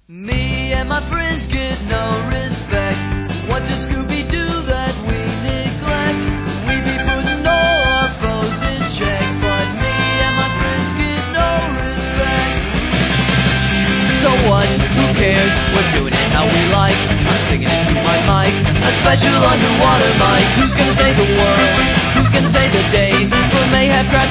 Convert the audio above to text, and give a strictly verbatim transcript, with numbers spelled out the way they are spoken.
Me and my friends get no respect. What does Scooby-Doo that we neglect? We be putting all our foes in check, but me and my friends get no respect. So what? Who cares? We're doing it how we like. I'm singing into my mic, a special underwater mic. Who's gonna save the world? Who's gonna save the day? For mayhem,